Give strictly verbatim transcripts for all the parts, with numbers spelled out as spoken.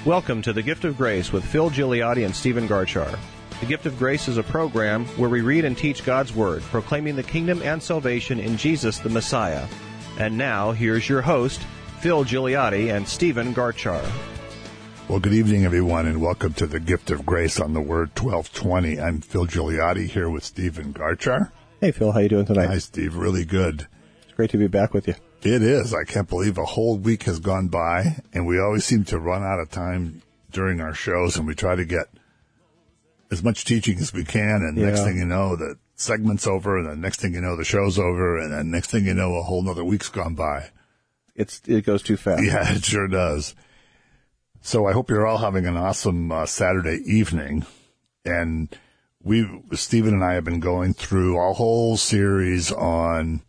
Welcome to The Gift of Grace with Phil Gigliotti and Stephen Garchar. The Gift of Grace is a program where we read and teach God's Word, proclaiming the kingdom and salvation in Jesus the Messiah. And now, here's your host, Phil Gigliotti and Stephen Garchar. Well, good evening, everyone, and welcome to The Gift of Grace on the Word twelve twenty. I'm Phil Gigliotti here with Stephen Garchar. Hey, Phil. How you doing tonight? Hi, Steve. Really good. It's great to be back with you. It is. I can't believe a whole week has gone by, and we always seem to run out of time during our shows, and we try to get as much teaching as we can, and yeah. next thing you know, the segment's over, and the next thing you know, the show's over, and then next thing you know, a whole nother week's gone by. It's It goes too fast. Yeah, it sure does. So I hope you're all having an awesome uh, Saturday evening, and we, Stephen and I have been going through a whole series on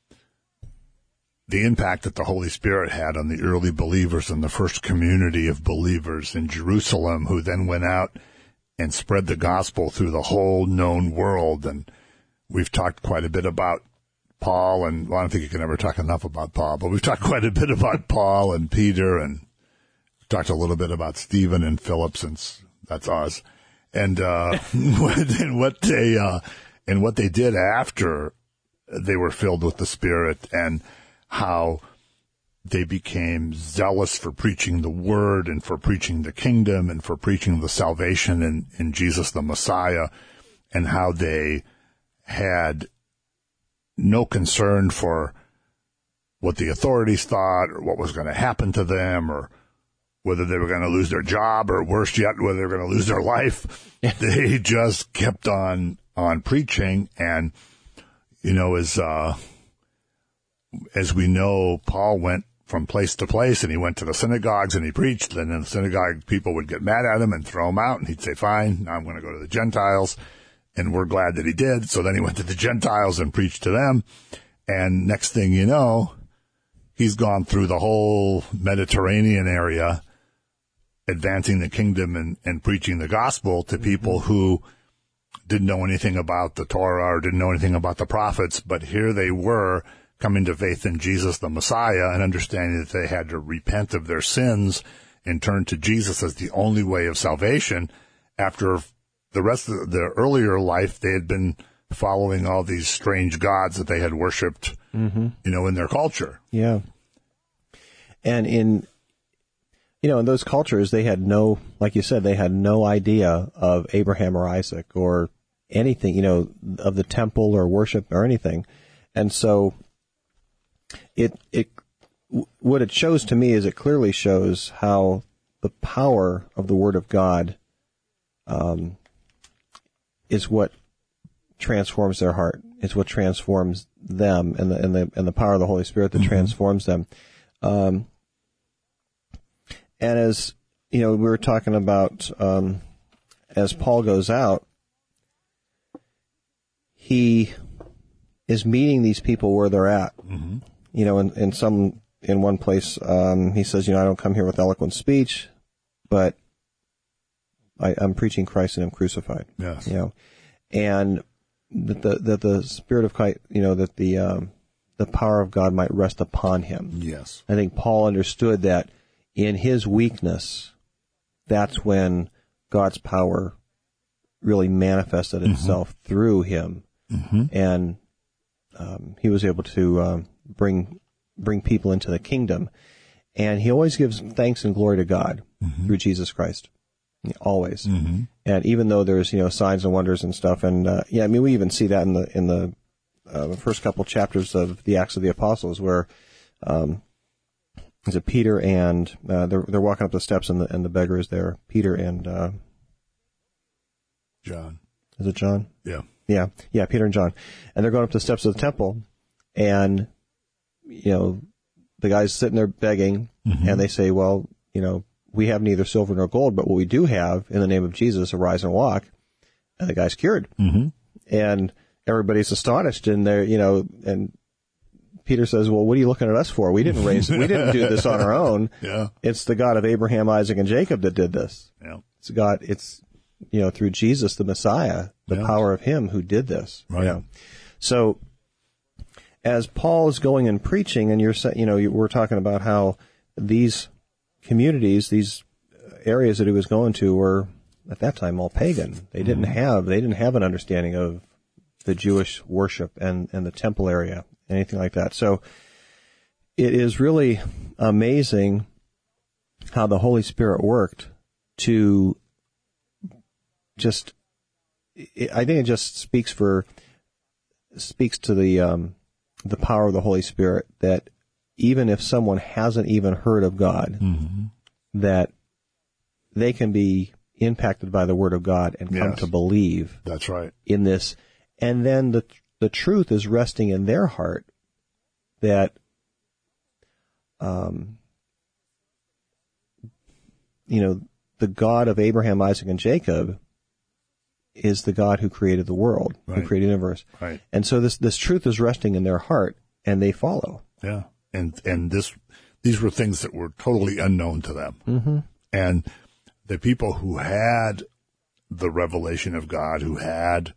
the impact that the Holy Spirit had on the early believers and the first community of believers in Jerusalem, who then went out and spread the gospel through the whole known world. And we've talked quite a bit about Paul, and well, I don't think you can ever talk enough about Paul, but we've talked quite a bit about Paul and Peter, and we've talked a little bit about Stephen and Philip, since that's us, and uh and what they uh and what they did after they were filled with the Spirit, and how they became zealous for preaching the word and for preaching the kingdom and for preaching the salvation in, in Jesus the Messiah, and how they had no concern for what the authorities thought or what was going to happen to them, or whether they were going to lose their job, or worse yet, whether they were going to lose their life. They just kept on, on preaching. And, you know, as, uh, as we know, Paul went from place to place, and he went to the synagogues and he preached, and then the synagogue people would get mad at him and throw him out, and he'd say, fine, now I'm going to go to the Gentiles. And we're glad that he did. So then he went to the Gentiles and preached to them. And next thing you know, he's gone through the whole Mediterranean area, advancing the kingdom and, and preaching the gospel to people who didn't know anything about the Torah or didn't know anything about the prophets. But here they were, coming to faith in Jesus the Messiah, and understanding that they had to repent of their sins and turn to Jesus as the only way of salvation. After the rest of their earlier life, they had been following all these strange gods that they had worshipped, mm-hmm. you know, in their culture. Yeah. And in, you know, in those cultures, they had no, like you said, they had no idea of Abraham or Isaac or anything, you know, of the temple or worship or anything. And so it, it, what it shows to me is it clearly shows how the power of the Word of God, um, is what transforms their heart. It's what transforms them, and the and the and the power of the Holy Spirit that mm-hmm. transforms them. Um, and as you know, we were talking about um, as Paul goes out, he is meeting these people where they're at. Mm-hmm. You know, in, in some in one place, um, he says, "You know, I don't come here with eloquent speech, but I, I'm preaching Christ and Him crucified." Yes. You know, and that the that the Spirit of Christ, you know, that the um, the power of God might rest upon him. Yes. I think Paul understood that in his weakness, that's when God's power really manifested itself mm-hmm. through him, mm-hmm. and um, he was able to um, bring bring people into the kingdom. And he always gives thanks and glory to God mm-hmm. through Jesus Christ. Always. Mm-hmm. And even though there's, you know, signs and wonders and stuff, and, uh, yeah, I mean, we even see that in the, in the, uh, first couple chapters of the Acts of the Apostles, where, um, is it Peter and, uh, they're, they're walking up the steps, and the, and the beggar is there. Peter and, uh, John. Is it John? Yeah. Yeah. Yeah, Peter and John. And they're going up the steps of the temple, and, you know, the guy's sitting there begging, mm-hmm. and they say, well, you know, we have neither silver nor gold, but what we do have, in the name of Jesus, arise and walk. And the guy's cured. Mm-hmm. And everybody's astonished, and they're, you know, and Peter says, well, what are you looking at us for? We didn't raise, we didn't do this on our own. Yeah. It's the God of Abraham, Isaac, and Jacob that did this. Yeah. It's God, it's, you know, through Jesus, the Messiah, the yeah. power of him who did this. Right. You know? So, as Paul is going and preaching, and you're, you know, you, we're talking about how these communities, these areas that he was going to were at that time all pagan. They didn't have they didn't have an understanding of the Jewish worship and, and the temple area, anything like that. So it is really amazing how the Holy Spirit worked to just, I think it just speaks for, speaks to the, um, the power of the Holy Spirit, that even if someone hasn't even heard of God, mm-hmm. that they can be impacted by the Word of God and come yes. to believe. That's right. In this. And then the the truth is resting in their heart that um you know, the God of Abraham, Isaac, and Jacob is the God who created the world, right. who created the universe. Right. And so this this truth is resting in their heart, and they follow. Yeah. And and this these were things that were totally unknown to them. Mm-hmm. And the people who had the revelation of God, who had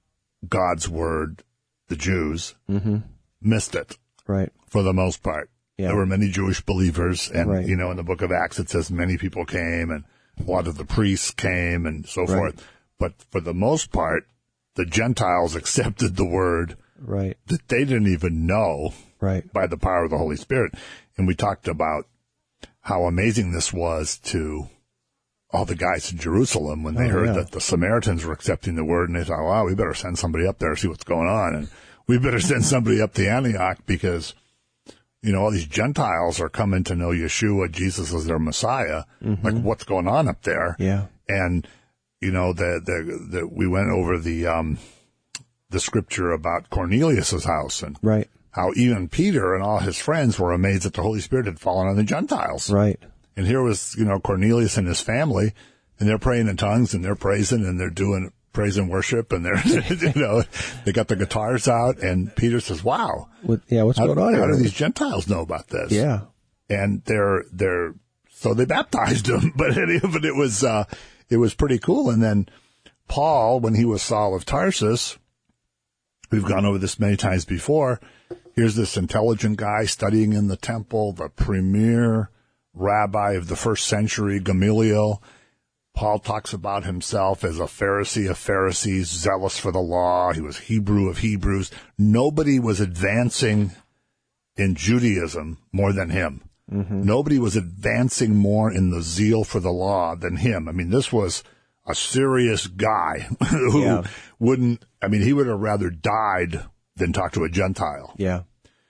God's word, the Jews, mm-hmm. missed it. Right. For the most part. Yeah. There were many Jewish believers, and, right. you know, in the book of Acts it says many people came, and a lot of the priests came, and so right. forth. But for the most part, the Gentiles accepted the word right. that they didn't even know right. by the power of the Holy Spirit. And we talked about how amazing this was to all the guys in Jerusalem when they oh, heard yeah. that the Samaritans were accepting the word, and they thought, wow, we better send somebody up there to see what's going on. And we better send somebody up to Antioch because, you know, all these Gentiles are coming to know Yeshua, Jesus as their Messiah. Mm-hmm. Like, what's going on up there? Yeah. And, you know, the, the, the, we went over the, um, the scripture about Cornelius's house, and right. how even Peter and all his friends were amazed that the Holy Spirit had fallen on the Gentiles. Right. And here was, you know, Cornelius and his family, and they're praying in tongues, and they're praising, and they're doing praise and worship, and they're, you know, they got the guitars out, and Peter says, wow. What, yeah, what's how, going on how here? do these Gentiles know about this? Yeah. And they're, they're, so they baptized him, but it, but it was, uh, it was pretty cool. And then Paul, when he was Saul of Tarsus, we've gone over this many times before, here's this intelligent guy studying in the temple, the premier rabbi of the first century, Gamaliel. Paul talks about himself as a Pharisee of Pharisees, zealous for the law. He was Hebrew of Hebrews. Nobody was advancing in Judaism more than him. Mm-hmm. Nobody was advancing more in the zeal for the law than him. I mean, this was a serious guy who yeah. wouldn't, I mean, he would have rather died than talk to a Gentile. Yeah.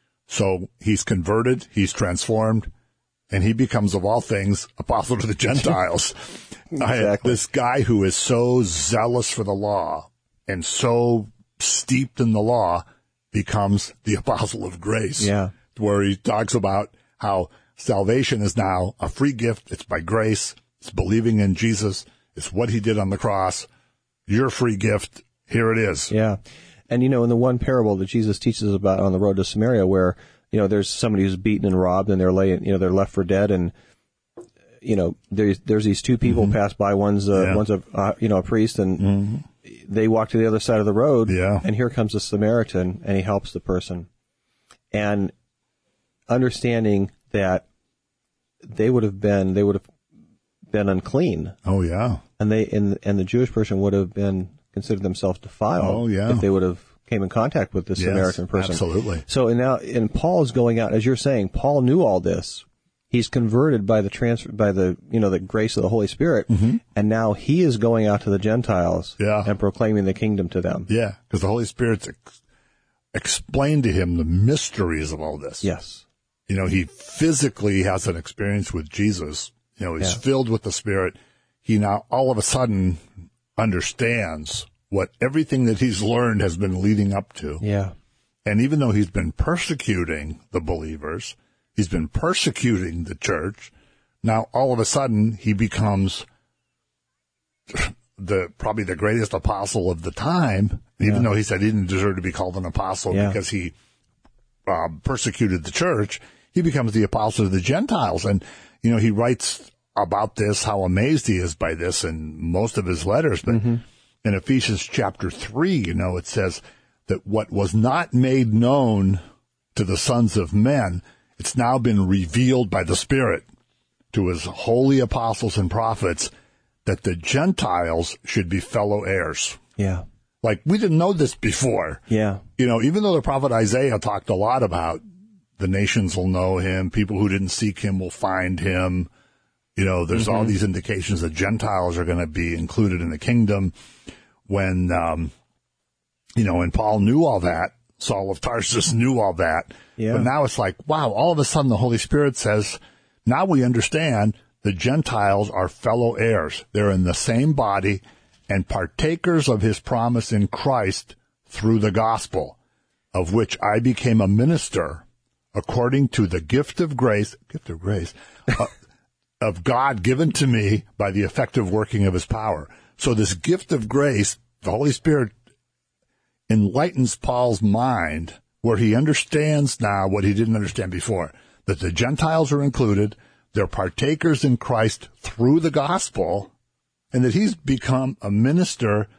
So he's converted, he's transformed, and he becomes, of all things, apostle to the Gentiles. Exactly. I, this guy who is so zealous for the law and so steeped in the law becomes the apostle of grace. Yeah. Where he talks about how salvation is now a free gift. It's by grace. It's believing in Jesus. It's what he did on the cross. Your free gift. Here it is. Yeah. And, you know, in the one parable that Jesus teaches about on the road to Samaria, where, you know, there's somebody who's beaten and robbed, and they're laying, you know, they're left for dead, and, you know, there's there's these two people mm-hmm. pass by. One's a, yeah. one's a uh, you know, a priest, and mm-hmm. they walk to the other side of the road. Yeah. And here comes a Samaritan, and he helps the person, and understanding that they would have been they would have been unclean. Oh yeah. And they and and the Jewish person would have been considered themselves defiled. Oh yeah. If they would have came in contact with this yes, Samaritan person. Absolutely. So and now and Paul is going out, as you're saying, Paul knew all this. He's converted by the transfer by the you know the grace of the Holy Spirit, mm-hmm. and now he is going out to the Gentiles yeah. and proclaiming the kingdom to them. Yeah, because the Holy Spirit's ex- explained to him the mysteries of all this. Yes. You know, he physically has an experience with Jesus. You know, he's yeah. filled with the Spirit. He now all of a sudden understands what everything that he's learned has been leading up to. Yeah. And even though he's been persecuting the believers, he's been persecuting the church, now all of a sudden he becomes the probably the greatest apostle of the time, even yeah. though he said he didn't deserve to be called an apostle yeah. because he uh, persecuted the church. He becomes the apostle of the Gentiles. And, you know, he writes about this, how amazed he is by this in most of his letters. But mm-hmm. in Ephesians chapter three, you know, it says that what was not made known to the sons of men, it's now been revealed by the Spirit. to his holy apostles and prophets that the Gentiles should be fellow heirs. Yeah. Like, we didn't know this before. Yeah. You know, even though the prophet Isaiah talked a lot about the nations will know him, people who didn't seek him will find him. You know, there's mm-hmm. all these indications that Gentiles are going to be included in the kingdom. When, um, you know, and Paul knew all that, Saul of Tarsus knew all that. Yeah. But now it's like, wow, all of a sudden the Holy Spirit says, now we understand the Gentiles are fellow heirs. They're in the same body and partakers of his promise in Christ through the gospel, of which I became a minister according to the gift of grace, gift of grace, uh, of God given to me by the effective working of his power. So this gift of grace, the Holy Spirit enlightens Paul's mind where he understands now what he didn't understand before, that the Gentiles are included, they're partakers in Christ through the gospel, and that he's become a minister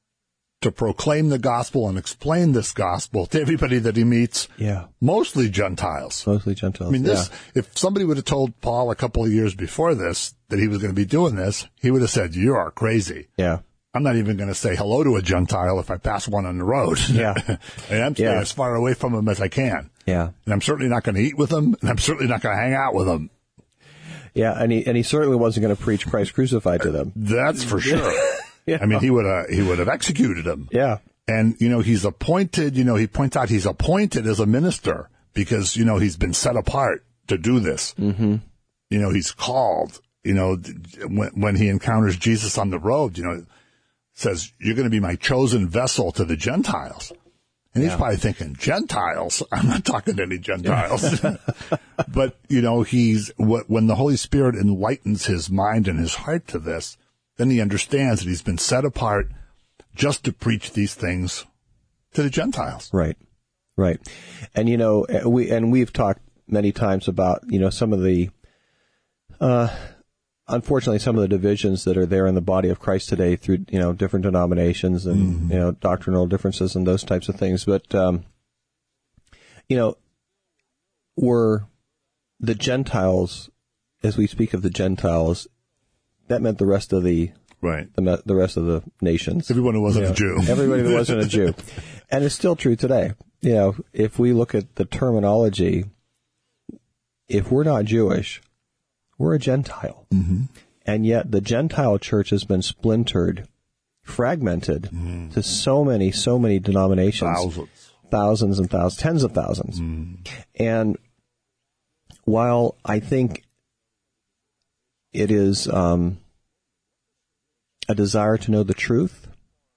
to proclaim the gospel and explain this gospel to everybody that he meets. Yeah. Mostly Gentiles. Mostly Gentiles. I mean, this, yeah. if somebody would have told Paul a couple of years before this that he was going to be doing this, he would have said, you are crazy. Yeah. I'm not even going to say hello to a Gentile if I pass one on the road. Yeah. And I'm staying yeah. as far away from them as I can. Yeah. And I'm certainly not going to eat with them, and I'm certainly not going to hang out with them. Yeah, and he and he certainly wasn't going to preach Christ crucified to them. That's for sure. yeah. I mean, he would have he would have executed them. Yeah. And, you know, he's appointed, you know, he points out he's appointed as a minister because, you know, he's been set apart to do this. Mm-hmm. You know, he's called, you know, when, when he encounters Jesus on the road, you know, says, you're going to be my chosen vessel to the Gentiles. And he's yeah. probably thinking, Gentiles? I'm not talking to any Gentiles. But, you know, he's, when the Holy Spirit enlightens his mind and his heart to this, then he understands that he's been set apart just to preach these things to the Gentiles. Right. Right. And, you know, we, and we've talked many times about, you know, some of the, uh, unfortunately, some of the divisions that are there in the body of Christ today through, you know, different denominations and, mm-hmm. you know, doctrinal differences and those types of things. But, um, you know, were the Gentiles, as we speak of the Gentiles, that meant the rest of the, right. the, the rest of the nations. Everyone who wasn't you know, a Jew. Everybody who wasn't a Jew. And it's still true today. You know, if we look at the terminology, if we're not Jewish, we're a Gentile. Mm-hmm. And yet the Gentile church has been splintered, fragmented mm. to so many, so many denominations. Thousands. Thousands and thousands, tens of thousands. Mm. And while I think it is um, a desire to know the truth,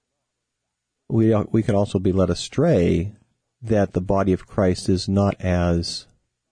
we we can also be led astray that the body of Christ is not as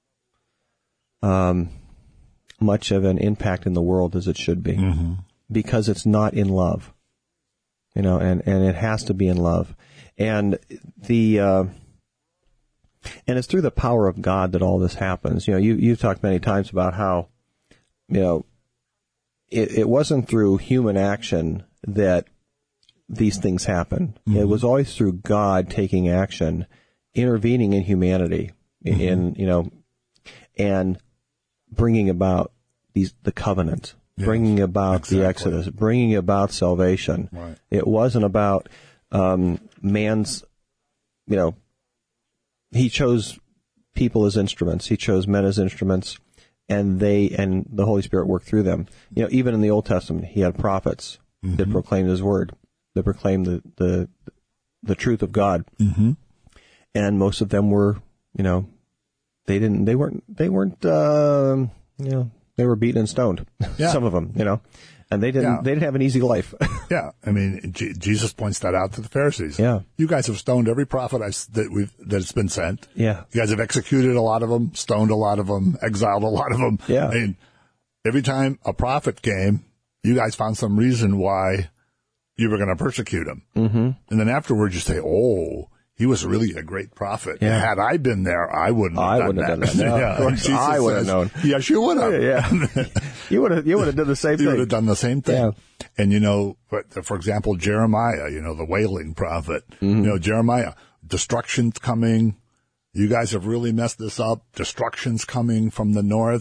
um, much of an impact in the world as it should be, mm-hmm. because it's not in love, you know, and, and it has to be in love, and the uh, and it's through the power of God that all this happens. You know, you you've talked many times about how, you know, it, it wasn't through human action that these things happen. Mm-hmm. It was always through God taking action, intervening in humanity, mm-hmm. in, you know, and bringing about these, the covenant, yes, bringing about exactly. the Exodus, bringing about salvation. Right. It wasn't about, um, man's, you know, he chose people as instruments. He chose men as instruments, and they, and the Holy Spirit worked through them. You know, even in the Old Testament, he had prophets mm-hmm. that proclaimed his word, that proclaimed the, the, the truth of God. Mm-hmm. And most of them were, you know, they didn't, they weren't, they weren't, uh, you know, they were beaten and stoned. Yeah. Some of them, you know, and they didn't, yeah. they didn't have an easy life. Yeah. I mean, G- Jesus points that out to the Pharisees. Yeah. You guys have stoned every prophet I, that we've, that's been sent. Yeah. You guys have executed a lot of them, stoned a lot of them, exiled a lot of them. Yeah. I mean, every time a prophet came, you guys found some reason why you were going to persecute him. Mm-hmm. And then afterwards you say, oh, he was really a great prophet. Yeah. Had I been there, I wouldn't have I done wouldn't that. have done that. No, yeah. Of course, Jesus I would have says, known. Yes, you would have. Yeah, yeah. you would have, you would have done the same you thing. You would have done the same thing. Yeah. And you know, for example, Jeremiah, you know, the wailing prophet, mm-hmm. you know, Jeremiah, destruction's coming. You guys have really messed this up. Destruction's coming from the north.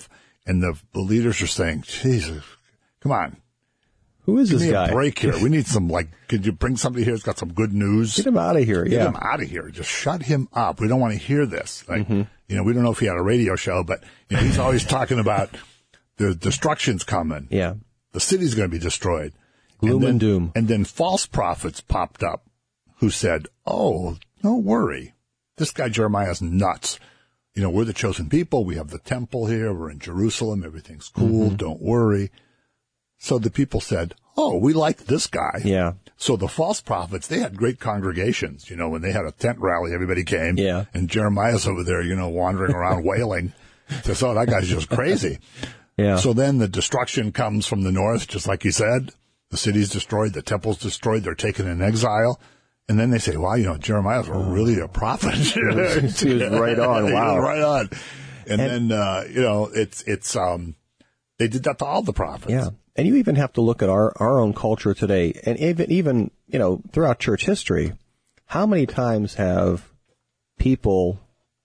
And the, the leaders are saying, Jesus, come on. Who is Give this me guy? a break here. We need some, like, could you bring somebody here who's got some good news? Get him out of here. Get yeah. him out of here. Just shut him up. We don't want to hear this. Like, mm-hmm. you know, we don't know if he had a radio show, but you know, he's always talking about the destruction's coming. Yeah. The city's going to be destroyed. Gloom and, then, and doom. And then false prophets popped up who said, oh, don't worry. This guy Jeremiah's nuts. You know, we're the chosen people. We have the temple here. We're in Jerusalem. Everything's cool. Mm-hmm. Don't worry. So the people said, oh, we like this guy. Yeah. So the false prophets, they had great congregations. You know, when they had a tent rally, everybody came. Yeah. And Jeremiah's over there, you know, wandering around wailing. Says, oh, that guy's just crazy. Yeah. So then the destruction comes from the north, just like you said. The city's destroyed. The temple's destroyed. They're taken in exile. And then they say, wow, you know, Jeremiah's really a prophet. He was right on. Wow. He was right on. And, and then, uh, you know, it's, it's, um, they did that to all the prophets. Yeah. And you even have to look at our, our own culture today, and even, even, you know, throughout church history, how many times have people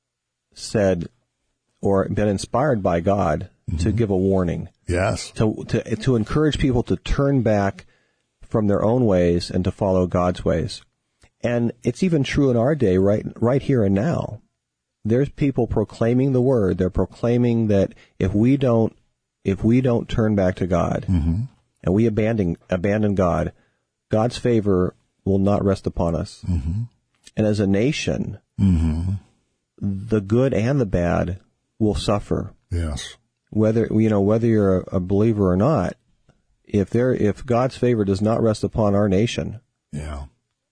said or been inspired by God mm-hmm. to give a warning? Yes. To, to, to encourage people to turn back from their own ways and to follow God's ways. And it's even true in our day, right, right here and now. There's people proclaiming the word. They're proclaiming that if we don't If we don't turn back to God mm-hmm. and we abandon abandon God, God's favor will not rest upon us. Mm-hmm. And as a nation, mm-hmm. the good and the bad will suffer. Yes. Whether you know whether you're a, a believer or not, if there if God's favor does not rest upon our nation, yeah,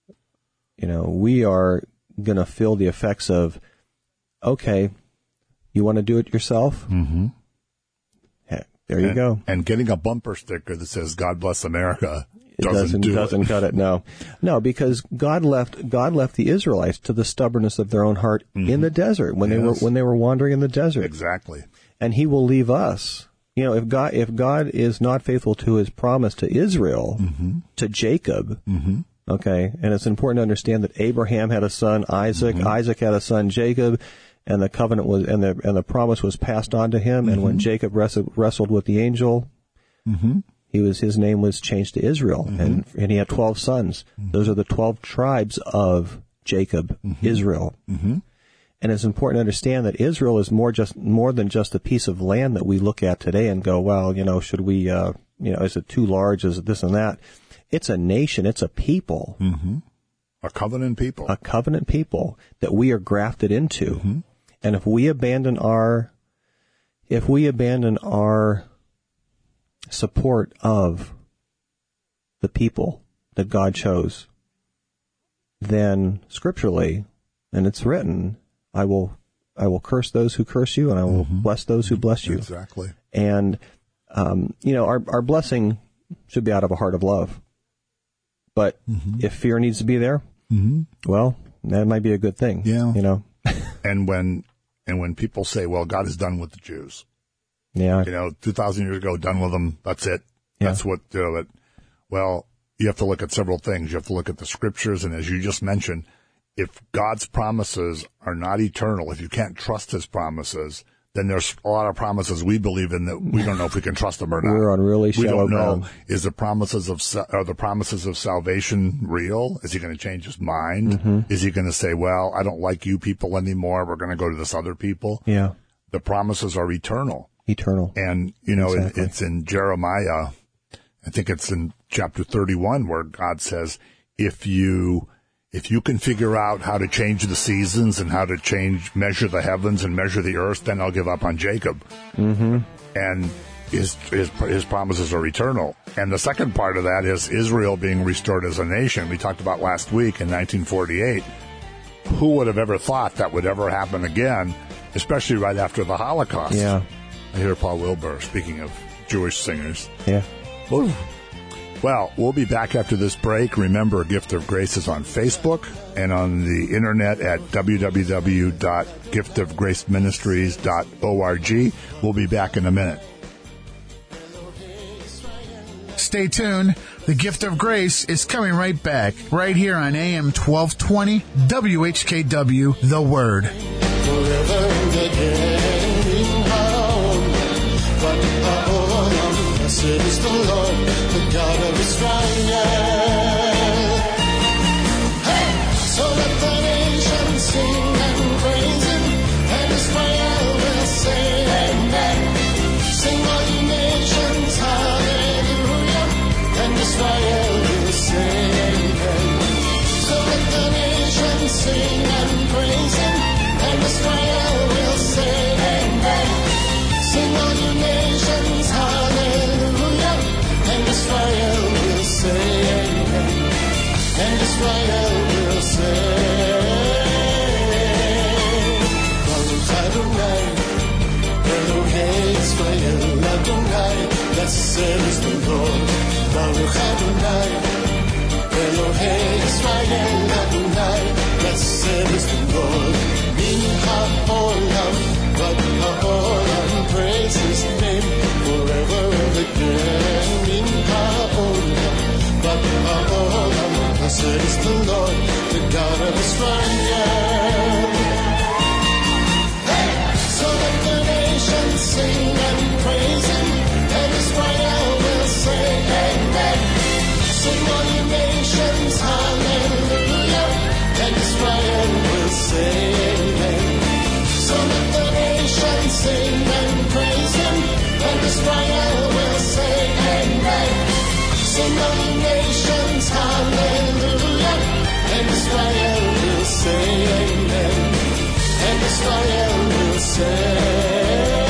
you know we are going to feel the effects of. Okay, you want to do it yourself? Mm-hmm. There you and, go. And getting a bumper sticker that says "God bless America" it doesn't, doesn't do doesn't it. cut it. No, no, because God left God left the Israelites to the stubbornness of their own heart mm-hmm. in the desert when yes. they were when they were wandering in the desert. Exactly. And He will leave us. You know, if God if God is not faithful to His promise to Israel, mm-hmm. to Jacob, mm-hmm. okay, and it's important to understand that Abraham had a son, Isaac. Mm-hmm. Isaac had a son, Jacob. And the covenant was, and the and the promise was passed on to him. Mm-hmm. And when Jacob wrestled, wrestled with the angel, mm-hmm. he was his name was changed to Israel, mm-hmm. and and he had twelve sons. Mm-hmm. Those are the twelve tribes of Jacob, mm-hmm. Israel. Mm-hmm. And it's important to understand that Israel is more just more than just a piece of land that we look at today and go, well, you know, should we, uh, you know, is it too large? Is it this and that? It's a nation. It's a people. Mm-hmm. A covenant people. A covenant people that we are grafted into. Mm-hmm. And if we abandon our, if we abandon our support of the people that God chose, then scripturally, and it's written, I will, I will curse those who curse you, and I will mm-hmm. bless those who bless you. Exactly. And, um, you know, our, our blessing should be out of a heart of love. But mm-hmm. if fear needs to be there, mm-hmm. well, that might be a good thing. Yeah. You know? And when, and when people say, well, God is done with the Jews. Yeah. You know, two thousand years ago, done with them. That's it. Yeah. That's what, you know, it, well, you have to look at several things. You have to look at the scriptures. And as you just mentioned, if God's promises are not eternal, if you can't trust His promises, then there's a lot of promises we believe in that we don't know if we can trust them or not. We're on really shallow We don't know. ground. Is the promises of, are the promises of salvation real? Is He going to change His mind? Mm-hmm. Is He going to say, well, I don't like you people anymore. We're going to go to this other people. Yeah. The promises are eternal. Eternal. And, you know, exactly. it, it's in Jeremiah, I think it's in chapter thirty-one where God says, if you, if you can figure out how to change the seasons and how to change, measure the heavens and measure the earth, then I'll give up on Jacob. Mm-hmm. And his, his, his promises are eternal. And the second part of that is Israel being restored as a nation. We talked about last week in nineteen forty-eight. Who would have ever thought that would ever happen again, especially right after the Holocaust? Yeah. I hear Paul Wilbur, speaking of Jewish singers. Yeah. Ooh. Well, we'll be back after this break. Remember, Gift of Grace is on Facebook and on the internet at w w w dot gift of grace ministries dot org. We'll be back in a minute. Stay tuned. The Gift of Grace is coming right back, right here on A M twelve twenty W H K W, The Word. Forever again, home, Blessed is the Lord, the God of Israel. Hey! So let the nations sing and praise him, and Israel will say amen. Sing all you nations, hallelujah, and Israel will say amen. So let the nations sing and praise him, and Israel will say amen. Sing all you nations, hallelujah, and Israel will say amen. And Israel will say, Baruch Adonai, Elohei Israel Adonai, blessed is the Lord. Baruch Adonai, Elohei Israel Adonai, blessed is the Lord. Min ha'olam, but ha'olam, praise his name forever and again. Min ha'olam, but ha'olam, blessed is the Lord, the God of Israel. Hey! So let the nations sing and praise him, and Israel will say amen. Sing all you nations, hallelujah, and Israel will say amen. So let the nations sing and praise him, and Israel will say amen. Sing all you nations, hallelujah, and Israel will say amen. And Israel will say.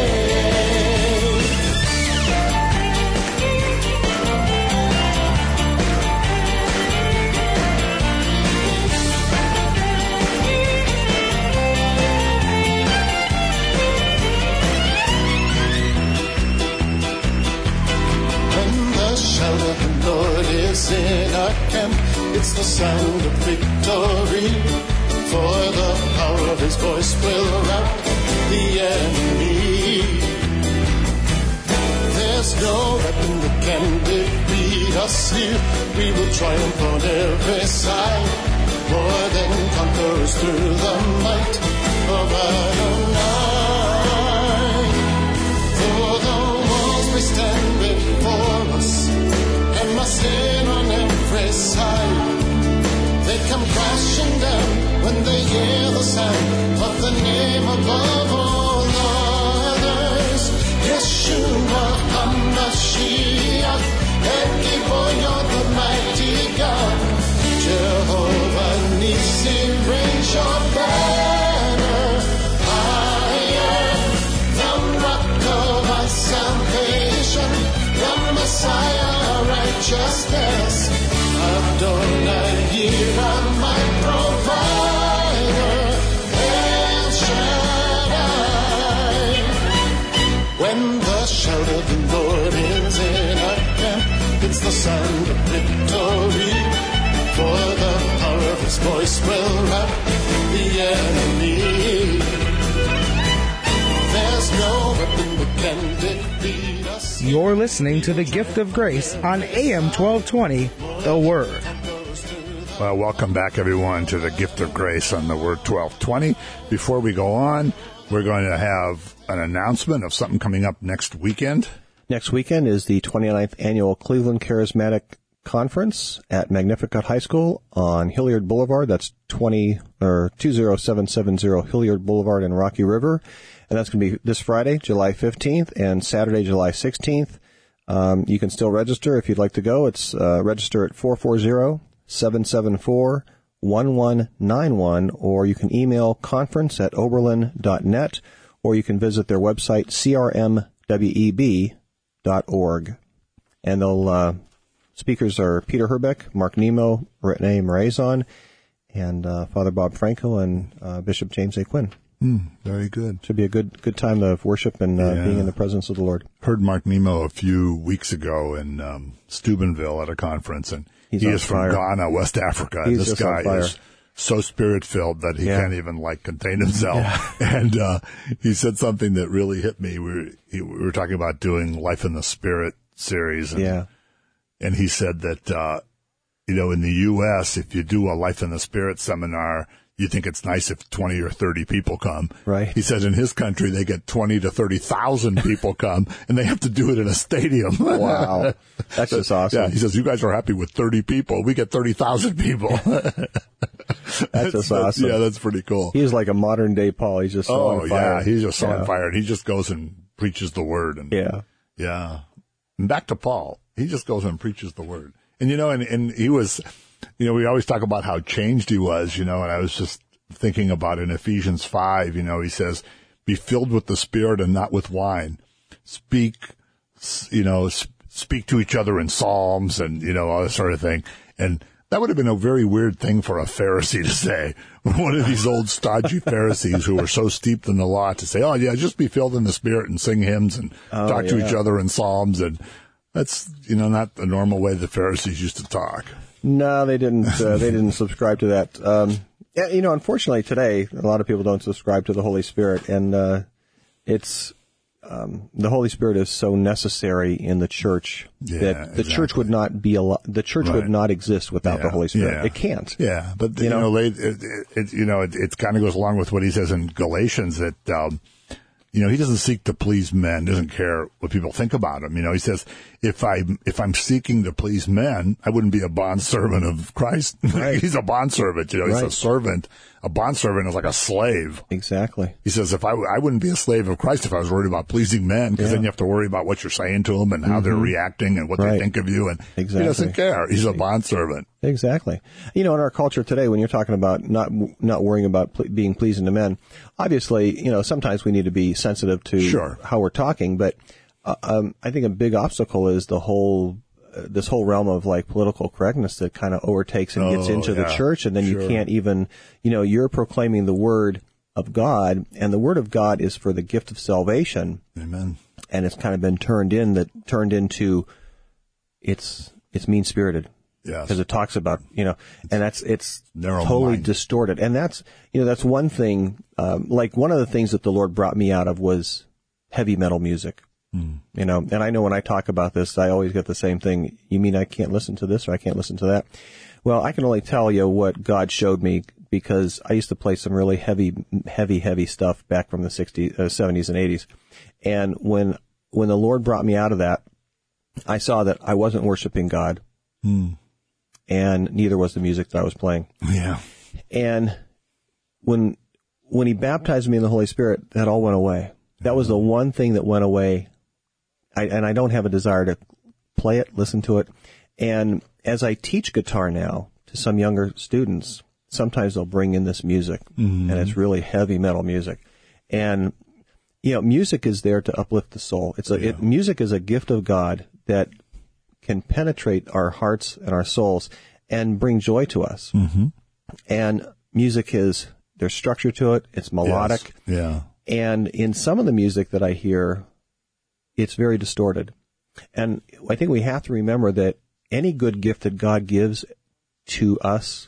Shout of the Lord is in our camp. It's the sound of victory. For the power of his voice will rout the enemy. There's no weapon that can defeat us here. We will triumph on every side. More than conquerors through the might of Adonai. For the walls may stand before us, and must sin on every side. They come crashing down when they hear the sound of the name above all others. Yeshua HaMashiach, El Gibor, you're the mighty God. Jehovah Nissi, raise your banner higher. The rock of our salvation, the Messiah, righteousness. Adonai, here am my provider, El Shaddai. When the shout of the Lord is in our camp, it's the sound of victory. For the power of his voice will rout the enemy. There's no weapon that can defeat us. You're listening to The Gift of Grace on A M twelve twenty, The Word. Well, welcome back, everyone, to The Gift of Grace on The Word twelve twenty. Before we go on, we're going to have an announcement of something coming up next weekend. Next weekend is the twenty-ninth Annual Cleveland Charismatic Conference at Magnificat High School on Hilliard Boulevard. That's twenty or two oh seven seven oh Hilliard Boulevard in Rocky River. And that's going to be this Friday, July fifteenth, and Saturday, July sixteenth. Um, you can still register if you'd like to go. It's uh, register at four four zero, seven seven four, one one nine one, or you can email conference at oberlin dot net, or you can visit their website, c r m web dot org. And they'll uh, speakers are Peter Herbeck, Mark Nemo, Renee Morazon, and uh, Father Bob Franco, and uh, Bishop James A. Quinn. Mm, very good. Should be a good good time of worship and uh, Yeah. being in the presence of the Lord. Heard Mark Nemo a few weeks ago in um, Steubenville at a conference, and He's he on is fire. from Ghana, West Africa. He's this just on guy fire. is so spirit-filled that he Yeah. can't even, like, contain himself. And uh, he said something that really hit me. We were, he, we were talking about doing Life in the Spirit series, and, Yeah. and he said that, uh, you know, in the U S, if you do a Life in the Spirit seminar, you think it's nice if twenty or thirty people come. Right. He says in his country they get twenty to thirty thousand people come, and they have to do it in a stadium. Wow. That's just awesome. Yeah, he says, you guys are happy with thirty people. We get thirty thousand people. That's just awesome. Yeah, that's pretty cool. He's like a modern day Paul. He's just so Oh, on fire. yeah, he's just so Yeah. on fire, and he just goes and preaches the word. And Yeah. Yeah. And back to Paul. He just goes and preaches the word. And, you know, and, and he was, you know, we always talk about how changed he was, you know, and I was just thinking about in Ephesians five, you know, he says, be filled with the Spirit and not with wine. Speak, you know, sp- speak to each other in psalms and, you know, all that sort of thing. And that would have been a very weird thing for a Pharisee to say. One of these old stodgy Pharisees who were so steeped in the law to say, oh, yeah, just be filled in the Spirit and sing hymns and Oh, talk to yeah. each other in psalms. And that's, you know, not the normal way the Pharisees used to talk. No, they didn't. Uh, they didn't subscribe to that. Um, yeah, you know, unfortunately, today a lot of people don't subscribe to the Holy Spirit, and uh, it's um, the Holy Spirit is so necessary in the church Yeah, that the church exactly. would not be al- the church Right. would not exist without the Yeah, Holy Spirit. yeah. It can't. Yeah, but You you, know, know? late, it, it, it, you know, it, it kind of goes along with what he says in Galatians that, um, you know, he doesn't seek to please men, doesn't care what people think about him. You know, he says, if I if I'm seeking to please men, I wouldn't be a bondservant of Christ. Right. He's a bondservant. You know, he's Right. a servant. A bondservant is like a slave. Exactly. He says, if I, I wouldn't be a slave of Christ if I was worried about pleasing men, because then you have to worry about what you're saying to them and how they're reacting and what Right. they think of you. And Exactly. he doesn't care. He's a bondservant. Exactly. You know, in our culture today, when you're talking about not not worrying about ple- being pleasing to men, obviously, you know, sometimes we need to be sensitive to Sure. how we're talking. But uh, um, I think a big obstacle is the whole uh, this whole realm of like political correctness that kind of overtakes and gets Oh, into the yeah. church, and then you Sure. can't even, you know, you're proclaiming the word of God, and the word of God is for the gift of salvation, Amen. and it's kind of been turned in that turned into it's it's mean spirited. Yes. Because it talks about, you know, and that's, it's Narrow totally mind. distorted. And that's, you know, that's one thing, um, like one of the things that the Lord brought me out of was heavy metal music. Mm. You know, and I know when I talk about this, I always get the same thing. You mean I can't listen to this or I can't listen to that? Well, I can only tell you what God showed me because I used to play some really heavy, heavy, heavy stuff back from the sixties, uh, seventies and eighties. And when, when the Lord brought me out of that, I saw that I wasn't worshiping God. Mm. And neither was the music that I was playing. Yeah. And when when he baptized me in the Holy Spirit, that all went away. That was the one thing that went away. I, and I don't have a desire to play it, listen to it. And as I teach guitar now to some younger students, sometimes they'll bring in this music, Mm-hmm. and it's really heavy metal music. And you know, music is there to uplift the soul. It's a it, music is a gift of God that can penetrate our hearts and our souls and bring joy to us. Mm-hmm. And music is, there's structure to it, it's melodic. Yes. Yeah. And in some of the music that I hear, it's very distorted. And I think we have to remember that any good gift that God gives to us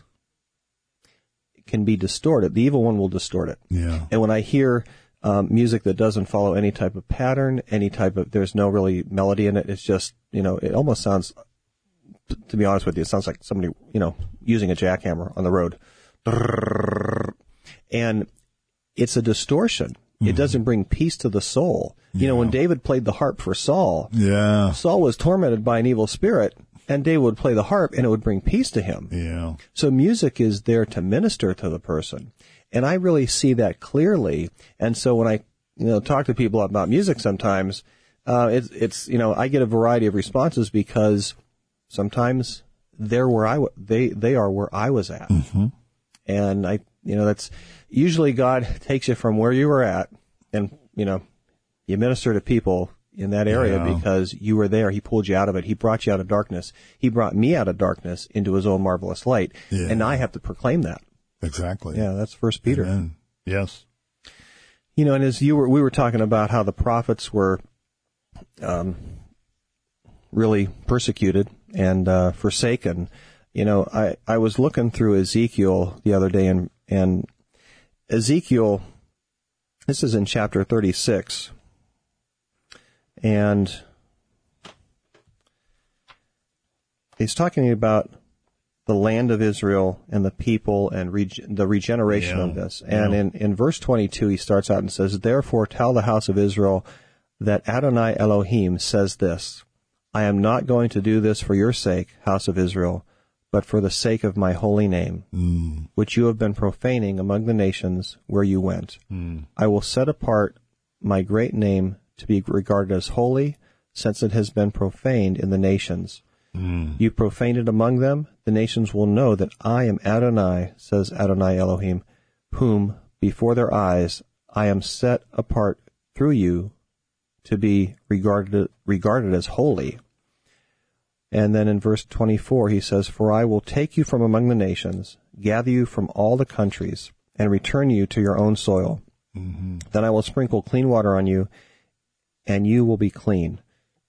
can be distorted. The evil one will distort it. Yeah. And when I hear um, music that doesn't follow any type of pattern, any type of, there's no really melody in it. It's just, you know, it almost sounds, t- to be honest with you, it sounds like somebody, you know, using a jackhammer on the road. And it's a distortion. It doesn't bring peace to the soul. You know, when David played the harp for Saul, Yeah. Saul was tormented by an evil spirit, and David would play the harp and it would bring peace to him. Yeah. So music is there to minister to the person. And I really see that clearly. And so when I, you know, talk to people about music sometimes, uh, it's, it's, you know, I get a variety of responses because sometimes they're where I, w- they, they are where I was at. Mm-hmm. And I, you know, that's usually God takes you from where you were at and, you know, you minister to people in that area Yeah. because you were there. He pulled you out of it. He brought you out of darkness. He brought me out of darkness into his own marvelous light. Yeah. And I have to proclaim that. Exactly. Yeah, that's First Peter. Amen. Yes. You know, and as you were, we were talking about how the prophets were, um, really persecuted and, uh, forsaken. You know, I, I was looking through Ezekiel the other day and, and Ezekiel, this is in chapter thirty-six. And he's talking about the land of Israel and the people and reg- the regeneration Yeah. of this. And Yeah. in, in verse twenty-two, he starts out and says, "Therefore tell the house of Israel that Adonai Elohim says this, I am not going to do this for your sake, house of Israel, but for the sake of my holy name, Mm. which you have been profaning among the nations where you went. Mm. I will set apart my great name to be regarded as holy, since it has been profaned in the nations. Mm. You profaned it among them, the nations will know that I am Adonai, says Adonai Elohim, whom before their eyes I am set apart through you to be regarded regarded as holy." And then in verse twenty-four he says, "For I will take you from among the nations, gather you from all the countries, and return you to your own soil. Mm-hmm. Then I will sprinkle clean water on you, and you will be clean.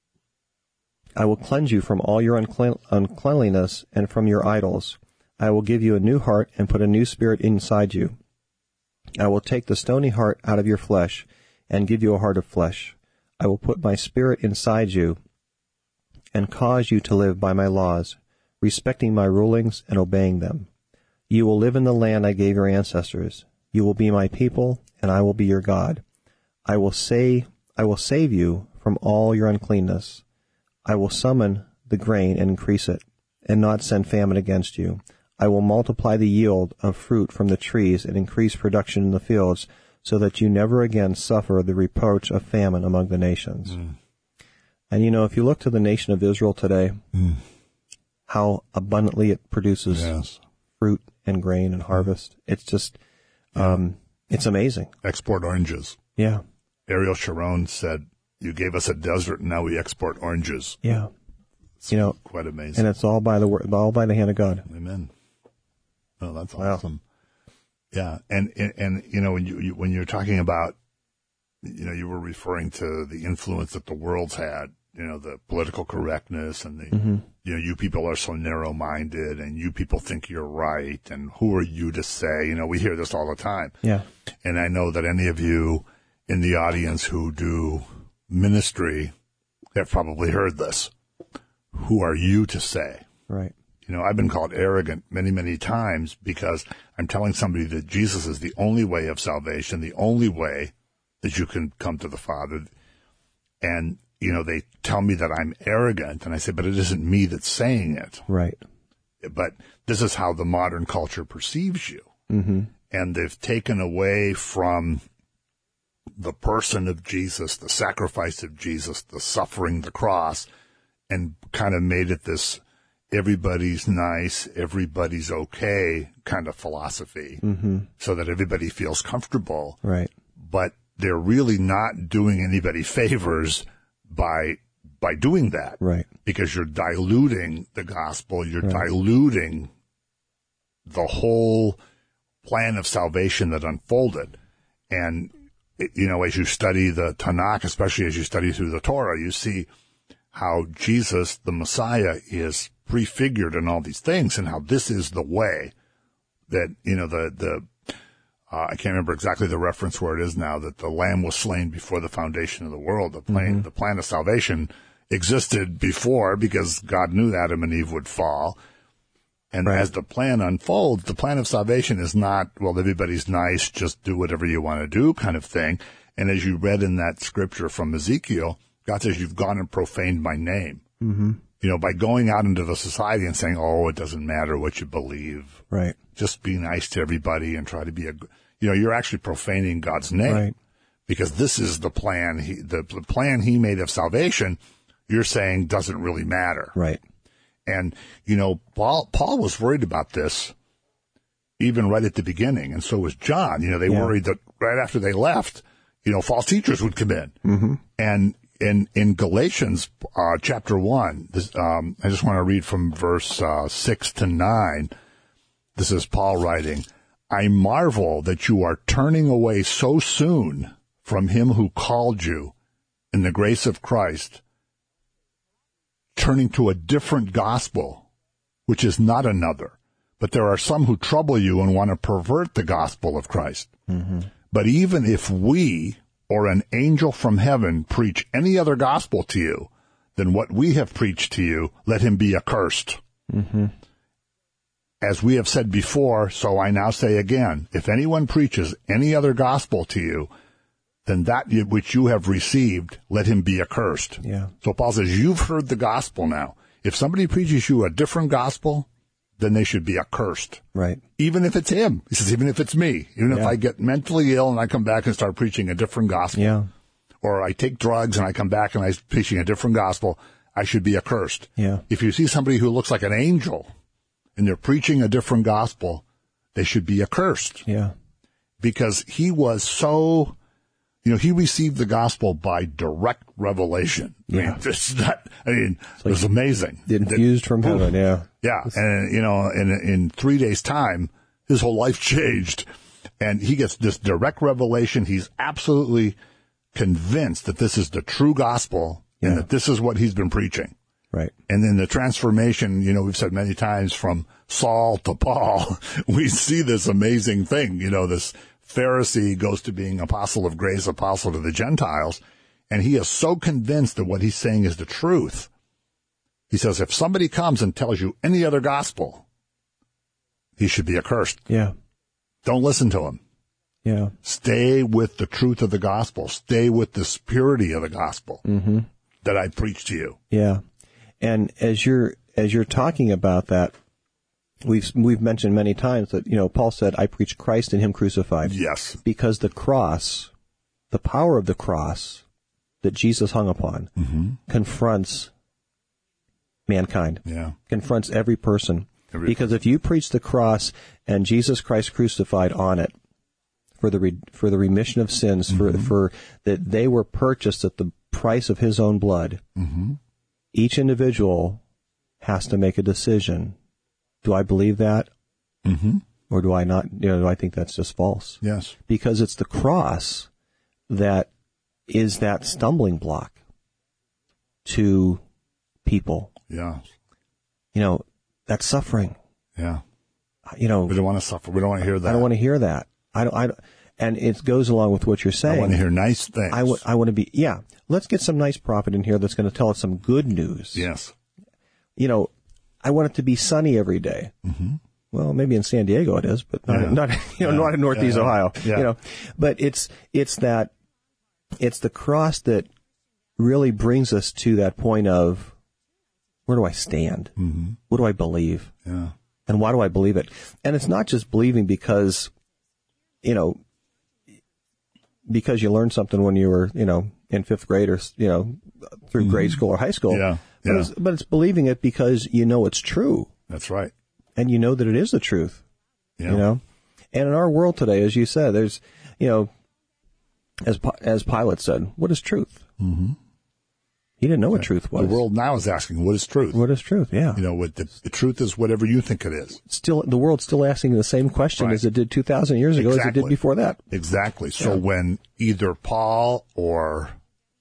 I will cleanse you from all your unclean- uncleanliness and from your idols. I will give you a new heart and put a new spirit inside you. I will take the stony heart out of your flesh and give you a heart of flesh. I will put my spirit inside you and cause you to live by my laws, respecting my rulings and obeying them. You will live in the land I gave your ancestors. You will be my people, and I will be your God. I will say, I will save you from all your uncleanness. I will summon the grain and increase it, and not send famine against you. I will multiply the yield of fruit from the trees and increase production in the fields, so that you never again suffer the reproach of famine among the nations." Mm. And you know, if you look to the nation of Israel today, Mm. how abundantly it produces Yes. fruit and grain and harvest, it's just, um, it's amazing. Export oranges. Yeah, Ariel Sharon said, "You gave us a desert, and now we export oranges." yeah. It's You know, quite amazing. and it's all by the word, all by the hand of God. Amen. Oh, that's Wow. awesome. Yeah, and, and and you know when you, you when you're talking about, you know, you were referring to the influence that the world's had. You know, the political correctness and the, Mm-hmm. you know, you people are so narrow-minded, and you people think you're right, and who are you to say? You know, we hear this all the time. Yeah, And I know that any of you in the audience who do ministry have probably heard this. Who are you to say? right. You know, I've been called arrogant many, many times because I'm telling somebody that Jesus is the only way of salvation, the only way that you can come to the Father. And, you know, they tell me that I'm arrogant, and I say, but it isn't me that's saying it. Right. But this is how the modern culture perceives you. Mm-hmm. And they've taken away from the person of Jesus, the sacrifice of Jesus, the suffering, the cross, and kind of made it this everybody's nice, everybody's okay kind of philosophy, Mm-hmm. so that everybody feels comfortable. Right. But they're really not doing anybody favors by by doing that. Right. Because you're diluting the gospel, you're Right. diluting the whole plan of salvation that unfolded. And, you know, as you study the Tanakh, especially as you study through the Torah, you see how Jesus, the Messiah, is prefigured in all these things, and how this is the way that, you know, the, the, uh, I can't remember exactly the reference where it is now, that the Lamb was slain before the foundation of the world. The plan, Mm-hmm. the plan of salvation existed before because God knew Adam and Eve would fall. And Right. as the plan unfolds, the plan of salvation is not, well, everybody's nice, just do whatever you want to do kind of thing. And as you read in that scripture from Ezekiel, God says, you've gone and profaned my name. Mm-hmm. You know, by going out into the society and saying, oh, it doesn't matter what you believe. Right. Just be nice to everybody and try to be a, you know, you're actually profaning God's name. Right. Because this is the plan, he, the, the plan he made of salvation, you're saying doesn't really matter. Right. And, you know, Paul, Paul was worried about this even right at the beginning. And so was John. You know, they Yeah. worried that right after they left, you know, false teachers would come in. Mm-hmm. And in, in Galatians, uh, chapter one, this, um, I just want to read from verse, uh, six to nine. This is Paul writing, I marvel that you are turning away so soon from him who called you in the grace of Christ, turning to a different gospel, which is not another. But there are some who trouble you and want to pervert the gospel of Christ. Mm-hmm. But even if we or an angel from heaven preach any other gospel to you than what we have preached to you, let him be accursed. Mm-hmm. as we have said before, so I now say again, if anyone preaches any other gospel to you than that which you have received, let him be accursed. Yeah. So Paul says, you've heard the gospel now. If somebody preaches you a different gospel, then they should be accursed. Right. Even if it's him. He says, even if it's me. Even if Yeah. I get mentally ill and I come back and start preaching a different gospel. Yeah. Or I take drugs and I come back and I'm preaching a different gospel, I should be accursed. Yeah. If you see somebody who looks like an angel and they're preaching a different gospel, they should be accursed. Yeah. Because he was so, you know, he received the gospel by direct revelation. I Yeah. mean, it's not, I mean, it was amazing. Infused from heaven, yeah. Yeah. And, you know, in, in three days' time, his whole life changed. And he gets this direct revelation. He's absolutely convinced that this is the true gospel Yeah. and that this is what he's been preaching. Right. And then the transformation, you know, we've said many times from Saul to Paul, we see this amazing thing. You know, this Pharisee goes to being apostle of grace, apostle to the Gentiles, and he is so convinced that what he's saying is the truth. He says, if somebody comes and tells you any other gospel, he should be accursed. Yeah. Don't listen to him. Yeah. Stay with the truth of the gospel. Stay with the purity of the gospel Mm-hmm. that I preach to you. Yeah. And as you're, as you're talking about that, we've, we've mentioned many times that, you know, Paul said, I preach Christ and him crucified. Yes. Because the cross, the power of the cross that Jesus hung upon Mm-hmm. confronts mankind, Yeah. confronts every person. Every Because if you preach the cross and Jesus Christ crucified on it for the re, for the remission of sins, for for that they were purchased at the price of his own blood, Mm-hmm. each individual has to make a decision. Do I believe that, Mm-hmm. or do I not? You know, do I think that's just false? Yes. Because it's the cross that is that stumbling block to people. Yeah. You know, that's suffering. Yeah. You know, We don't want to suffer. We don't want to hear that. I don't want to hear that. I don't, I don't, and it goes along with what you're saying. I want to hear nice things. I, w- I want to be, yeah, let's get some nice prophet in here that's going to tell us some good news. Yes. You know, I want it to be sunny every day. Mm-hmm. Well, maybe in San Diego it is, but not, Yeah. not you know, Yeah. not in Northeast Yeah. Ohio. Yeah. You know, but it's, it's that, it's the cross that really brings us to that point of, where do I stand? Mm-hmm. What do I believe? Yeah. And why do I believe it? And it's not just believing because, you know, because you learned something when you were, you know, in fifth grade or, you know, through Mm-hmm. grade school or high school. Yeah, But, yeah. it's, but it's believing it because you know it's true That's right. and you know that it is the truth, Yeah. you know? And in our world today, as you said, there's, you know, as, Pi- as Pilate said, what is truth? Mm-hmm. He didn't know what truth was. The world now is asking, what is truth? What is truth? Yeah. You know, what the, the truth is whatever you think it is. Still, the world's still asking the same question Right. as it did two thousand years ago as it Exactly. did before that. Exactly. So Yeah. when either Paul or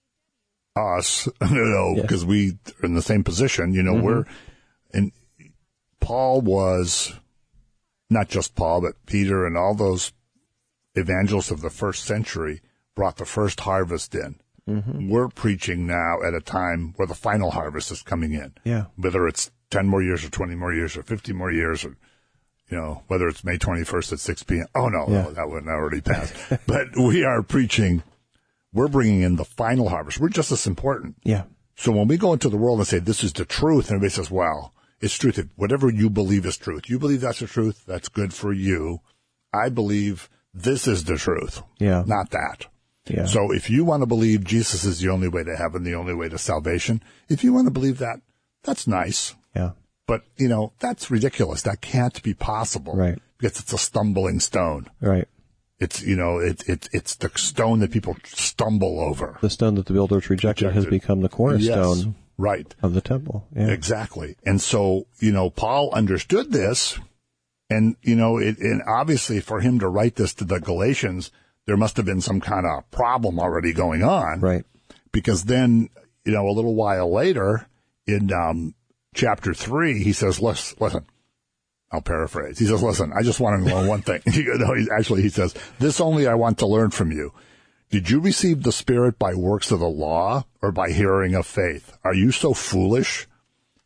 us, you know, Yeah. because we are in the same position, you know, Mm-hmm. we're, and Paul was not just Paul, but Peter and all those evangelists of the first century brought the first harvest in. Mm-hmm. We're preaching now at a time where the final harvest is coming in. Yeah. Whether it's ten more years or twenty more years or fifty more years or, you know, whether it's May twenty-first at six p.m. Oh, no, Yeah. no, that one already passed. But we are preaching, we're bringing in the final harvest. We're just as important. Yeah. So when we go into the world and say, this is the truth, and everybody says, well, it's truth. Whatever you believe is truth. You believe that's the truth. That's good for you. I believe this is the truth. Yeah. Not that. Yeah. So if you want to believe Jesus is the only way to heaven, the only way to salvation, if you want to believe that, that's nice. Yeah. But, you know, that's ridiculous. That can't be possible. Right. Because it's a stumbling stone. Right. It's, you know, it, it, it's the stone that people stumble over. The stone that the builders rejected, has Rejected. become the cornerstone Yes. Right. of the temple. Yeah. Exactly. And so, you know, Paul understood this. And, you know, it, and obviously for him to write this to the Galatians, there must have been some kind of problem already going on. Right. Because then, you know, a little while later in um, chapter three, he says, listen, listen, I'll paraphrase. He says, listen, I just want to know one thing. You know, he, actually, he says, this only I want to learn from you. Did you receive the Spirit by works of the law or by hearing of faith? Are you so foolish?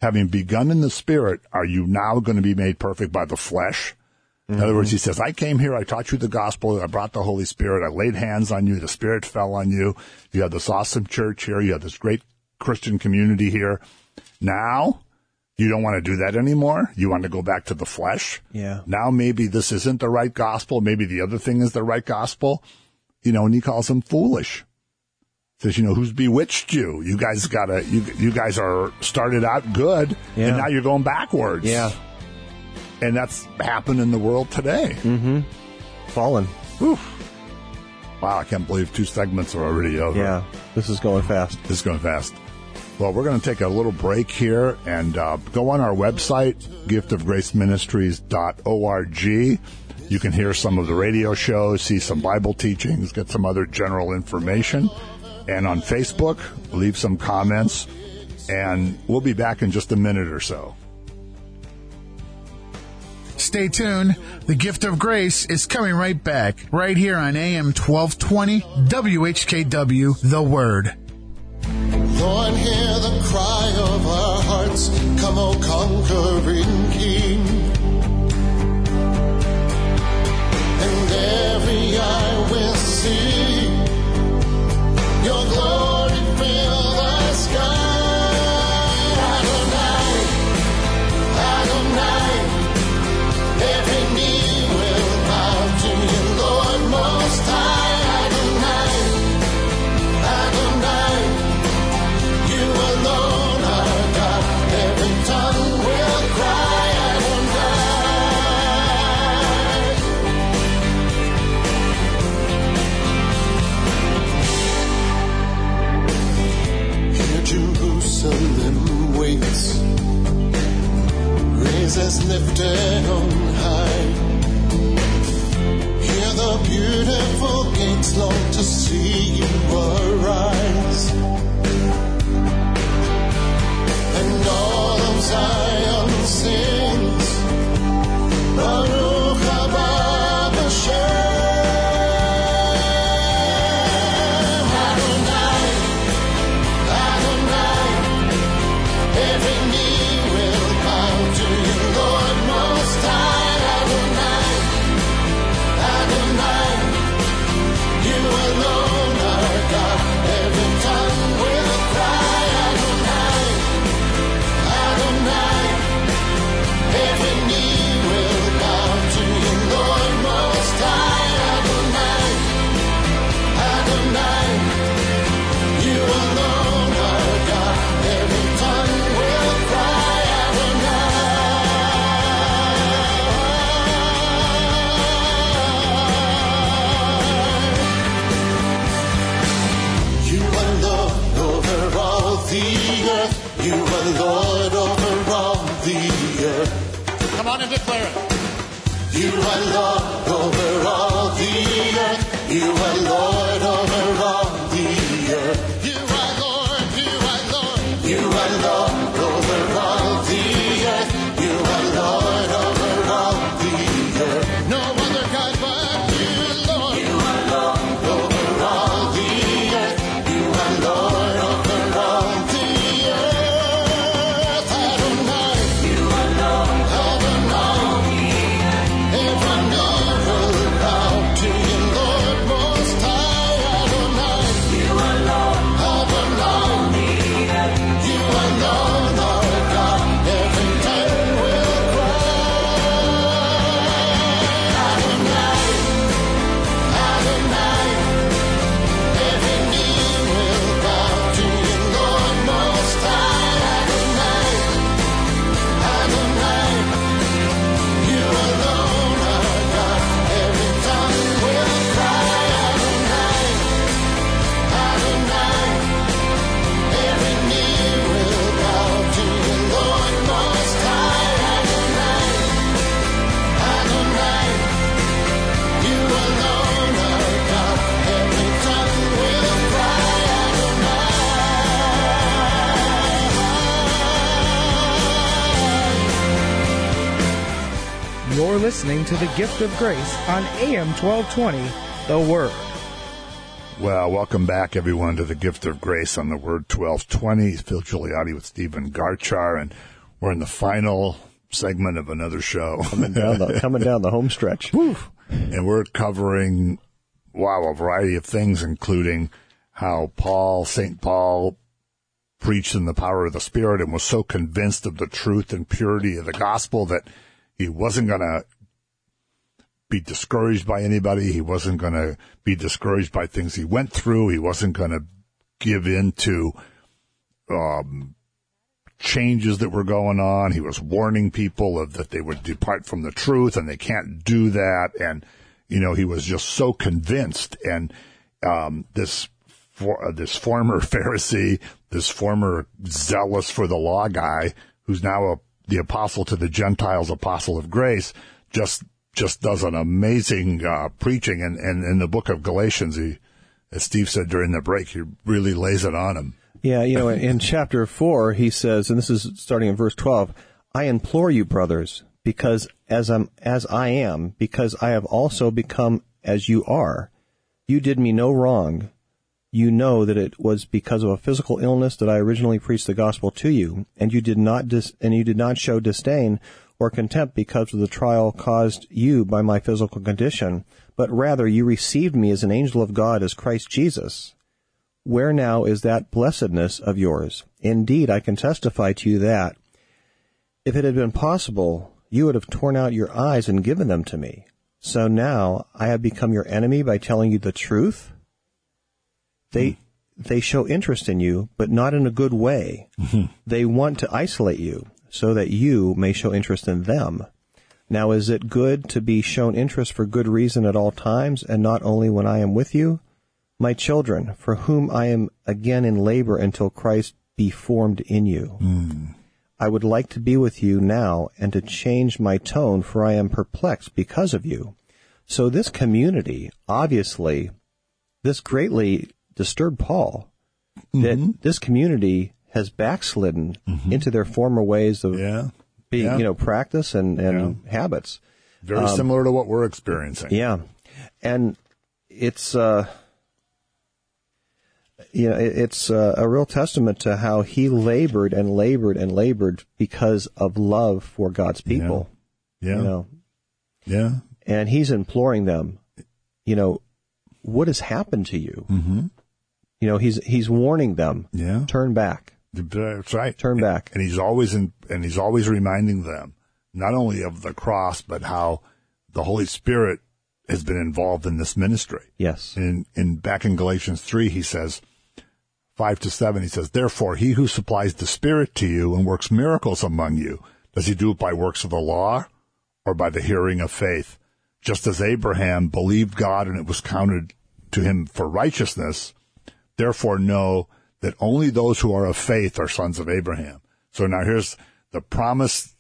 having begun in the Spirit, are you now going to be made perfect by the flesh? In mm-hmm. other words, he says, I came here, I taught you the gospel, I brought the Holy Spirit, I laid hands on you, the Spirit fell on you. You have this awesome church here, you have this great Christian community here. Now, you don't want to do that anymore. You want to go back to the flesh. Yeah. Now maybe this isn't the right gospel. Maybe the other thing is the right gospel. You know, and he calls them foolish. Says, you know, who's bewitched you? You guys gotta, you, you guys are started out good, yeah. and now you're going backwards. Yeah. And that's happened in the world today. Mm-hmm. Fallen. Whew. Wow, I can't believe two segments are already over. Yeah, this is going fast. This is going fast. Well, we're going to take a little break here and uh, go on our website, gift of grace ministries dot org. You can hear some of the radio shows, see some Bible teachings, get some other general information. And on Facebook, leave some comments. And we'll be back in just a minute or so. Stay tuned. The Gift of Grace is coming right back, right here on A M twelve twenty W H K W, The Word. Lord, hear the cry of our hearts. Come, O conquering King. And every eye will see your glory fill the sky. Adonai, Adonai, every knee will bow to you, Lord Most High. Adonai, Adonai, you alone are God. Every tongue will cry, Adonai. Here Jerusalem waits, praises lifted on high. Hear the beautiful gates long to see you arise. And all of Zion sings, Baruch haba b'Shem. Adonai, Adonai, every knee will bow to you, Lord Most High. Adonai, Adonai, you alone are God. Every tongue will cry, Adonai, Adonai, every knee will bow to you, Lord Most High. Adonai, Adonai, you alone are God. Every tongue will cry, Adonai. You are Lord over all the earth. You are Lord over all the earth. Come on and declare it. You are Lord over all the earth. You are Lord over all the earth. You are Lord, you are Lord. You are Lord over all the earth. You are Lord over all the earth. No other God but you, Lord. You are Lord over all the earth. You are Lord over all the earth. Adonai, you are Lord Adonai. Every knee will bow to you, Lord Most High. Adonai, you are Lord Adonai. You alone are God. Every tongue will cry, Adonai, Adonai. Every knee will bow to you, Lord Most High. Adonai, Adonai, you alone are God. Every tongue will cry, Adonai, Adonai. Every knee will bow to you, Lord Most High. Adonai, Adonai, you alone are God. Every tongue will cry, Adonai. You're listening to The Gift of Grace on A M twelve twenty, The Word. Well, welcome back, everyone, to the Gift of Grace on the Word twelve twenty. Phil Gigliotti with Stephen Garchar, and we're in the final segment of another show. Coming down the, coming down the home stretch. Woo. And we're covering, wow, a variety of things, including how Paul, Saint Paul, preached in the power of the Spirit and was so convinced of the truth and purity of the gospel that he wasn't going to be discouraged by anybody. He wasn't going to be discouraged by things he went through. He wasn't going to give in to um, changes that were going on. He was warning people of that they would depart from the truth, and they can't do that. And, you know, he was just so convinced. And um, this for, uh, this former Pharisee, this former zealous for the law guy, who's now a, the apostle to the Gentiles, apostle of grace, just just does an amazing uh, preaching. And, and in the book of Galatians, he, as Steve said during the break, he really lays it on him. Yeah, you know, in, in chapter four, he says, and this is starting in verse twelve, I implore you, brothers, because as I'm, as I am, because I have also become as you are. You did me no wrong. You know that it was because of a physical illness that I originally preached the gospel to you, and you did not dis- and you did not show disdain or contempt because of the trial caused you by my physical condition, but rather you received me as an angel of God, as Christ Jesus. Where now is that blessedness of yours? Indeed, I can testify to you that, if it had been possible, you would have torn out your eyes and given them to me. So now I have become your enemy by telling you the truth? They they show interest in you, but not in a good way. They want to isolate you, so that you may show interest in them. Now, is it good to be shown interest for good reason at all times, and not only when I am with you? My children, for whom I am again in labor until Christ be formed in you. Mm. I would like to be with you now and to change my tone, for I am perplexed because of you. So this community, obviously, this greatly disturbed Paul, Mm-hmm. that this community has backslidden Mm-hmm. into their former ways of Yeah. being, Yeah. you know, practice and, and habits. Very similar to what we're experiencing. Yeah. And it's, uh, you know, it, it's uh, a real testament to how he labored and labored and labored because of love for God's people. Yeah. You know, Yeah. and he's imploring them, you know, what has happened to you? Mm-hmm. You know, he's he's warning them, Yeah. turn back, That's right. turn back. And he's always in, and he's always reminding them not only of the cross, but how the Holy Spirit has been involved in this ministry. Yes. In, in back in Galatians three, he says, five to seven, he says, therefore, he who supplies the Spirit to you and works miracles among you, does he do it by works of the law or by the hearing of faith? Just as Abraham believed God and it was counted to him for righteousness, therefore know that only those who are of faith are sons of Abraham. So now here's the promise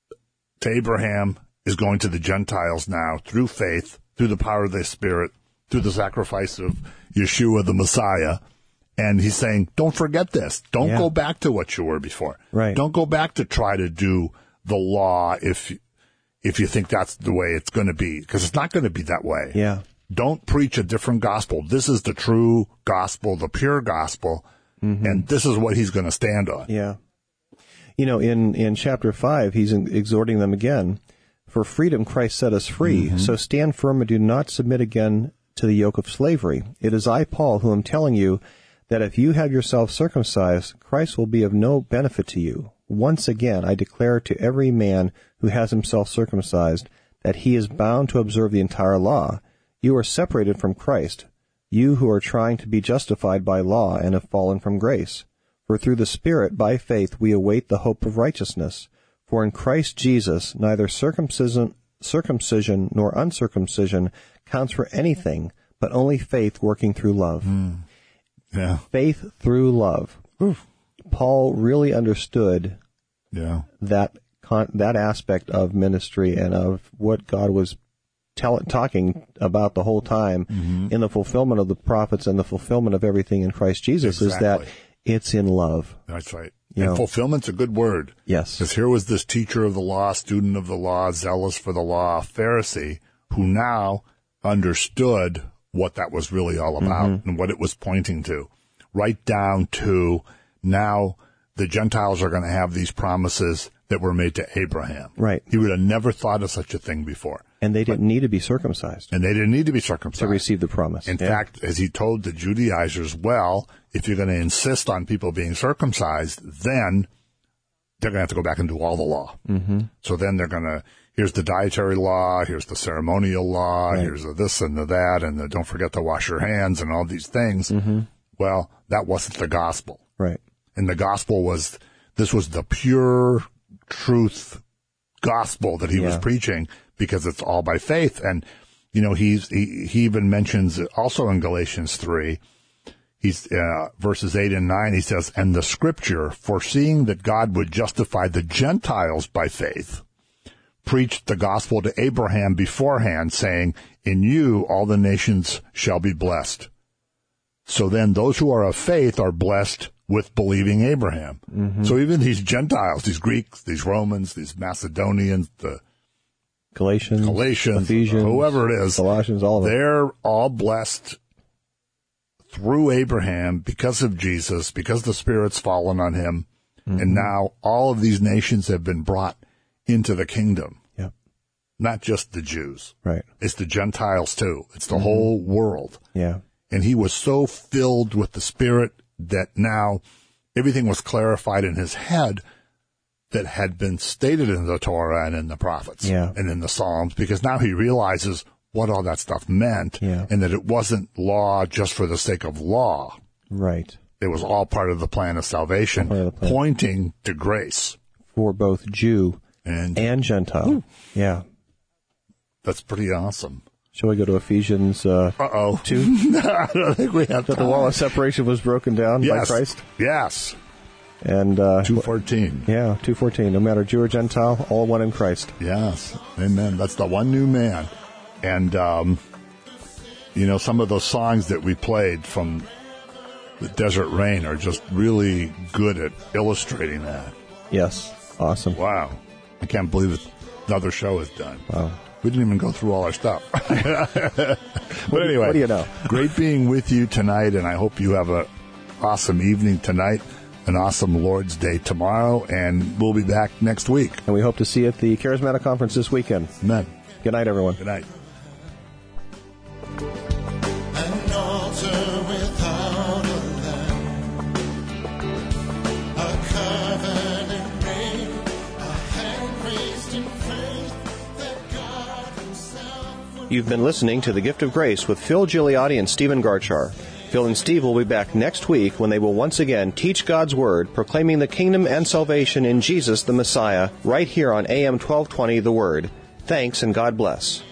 to Abraham is going to the Gentiles now through faith, through the power of the Spirit, through the sacrifice of Yeshua, the Messiah. And he's saying, don't forget this. Don't Yeah. go back to what you were before. Right. Don't go back to try to do the law if, if you think that's the way it's going to be, because it's not going to be that way. Yeah. Don't preach a different gospel. This is the true gospel, the pure gospel, Mm-hmm. and this is what he's going to stand on. Yeah. You know, in, in chapter five, he's in, exhorting them again. For freedom Christ set us free, Mm-hmm. so stand firm and do not submit again to the yoke of slavery. It is I, Paul, who am telling you that if you have yourself circumcised, Christ will be of no benefit to you. Once again, I declare to every man who has himself circumcised that he is bound to observe the entire law. You are separated from Christ, you who are trying to be justified by law and have fallen from grace. For through the Spirit, by faith, we await the hope of righteousness. For in Christ Jesus, neither circumcision, circumcision nor uncircumcision counts for anything, but only faith working through love. Mm. Yeah. Faith through love. Oof. Paul really understood Yeah. that con- that aspect of ministry and of what God was tell- talking about the whole time Mm-hmm. in the fulfillment of the prophets and the fulfillment of everything in Christ Jesus is that Exactly. it's in love. That's right. You and know. fulfillment's a good word. Yes. Because here was this teacher of the law, student of the law, zealous for the law, Pharisee, who now understood what that was really all about mm-hmm. and what it was pointing to, right down to now the Gentiles are going to have these promises that were made to Abraham. Right. He would have never thought of such a thing before. And they didn't but, need to be circumcised. And they didn't need to be circumcised. To receive the promise. In yeah. fact, as he told the Judaizers, well, if you're going to insist on people being circumcised, then they're going to have to go back and do all the law. Mm-hmm. So then they're going to, here's the dietary law, here's the ceremonial law, right. here's the this and the that, and the don't forget to wash your hands and all these things. Mm-hmm. Well, that wasn't the gospel. Right. And the gospel was, this was the pure truth gospel that he yeah. was preaching, because it's all by faith. And, you know, he's, he, he even mentions it also in Galatians three, he's, uh, verses eight and nine, he says, and the scripture, foreseeing that God would justify the Gentiles by faith, preached the gospel to Abraham beforehand, saying, in you all the nations shall be blessed. So then those who are of faith are blessed with believing Abraham. Mm-hmm. So even these Gentiles, these Greeks, these Romans, these Macedonians, the Galatians, Galatians, Ephesians, whoever it is, Colossians, all of them. They're all blessed through Abraham because of Jesus, because the Spirit's fallen on him. Mm-hmm. And now all of these nations have been brought into the kingdom. Yep. Not just the Jews. Right. It's the Gentiles too. It's the mm-hmm. whole world. Yeah. And he was so filled with the Spirit that now everything was clarified in his head that had been stated in the Torah and in the prophets yeah. and in the Psalms, because now he realizes what all that stuff meant yeah. and that it wasn't law just for the sake of law. Right. It was all part of the plan of salvation, of plan. pointing to grace. For both Jew and, and Gentile. Ooh. Yeah. That's pretty awesome. Shall we go to Ephesians uh, Uh-oh. two? I don't think we have That time. the wall of separation was broken down yes. by Christ? Yes. And uh, two fourteen. Yeah, two fourteen. No matter Jew or Gentile, all one in Christ. Yes. Amen. That's the one new man. And, um, you know, some of those songs that we played from the Desert Rain are just really good at illustrating that. Yes. Awesome. Wow. I can't believe it. Another show is done. Wow. We didn't even go through all our stuff. But anyway, what do you know? Great being with you tonight, and I hope you have an awesome evening tonight, an awesome Lord's Day tomorrow, and we'll be back next week. And we hope to see you at the Charismatic Conference this weekend. Amen. Good night, everyone. Good night. An altar without a lamb, a covenant ring, a hand raised in faith that God himself would... You've been listening to The Gift of Grace with Phil Gigliotti and Stephen Garchar. Phil and Steve will be back next week when they will once again teach God's Word, proclaiming the kingdom and salvation in Jesus the Messiah, right here on A M twelve twenty The Word. Thanks and God bless.